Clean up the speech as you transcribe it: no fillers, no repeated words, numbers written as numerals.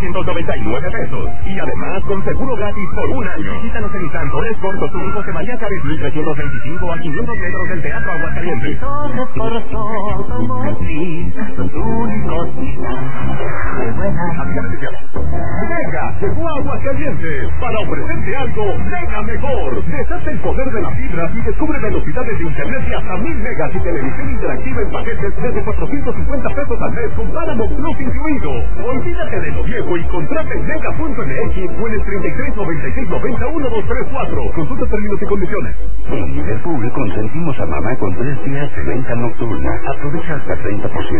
$1,999. Y además con seguro gratis por un año. Visítanos en Nissan Torres Corto Sur, José María Chávez, 1325 a 500 metros del Teatro Aguascalientes. Torres Corto Automotriz, los únicos Mega llegó a Aguascalientes para ofrecerte algo mega mejor. Deshace el poder de la fibra y descubre velocidades de internet de hasta 1000 megas y televisión interactiva en paquetes desde $450 al mes con Paramount Plus incluido. Olvídate de lo viejo y contrata en mega.mx o en el 3396901234. Consulta términos y condiciones. En Liverpool consentimos a mamá con 3 días de venta nocturna. Aprovecha hasta 30%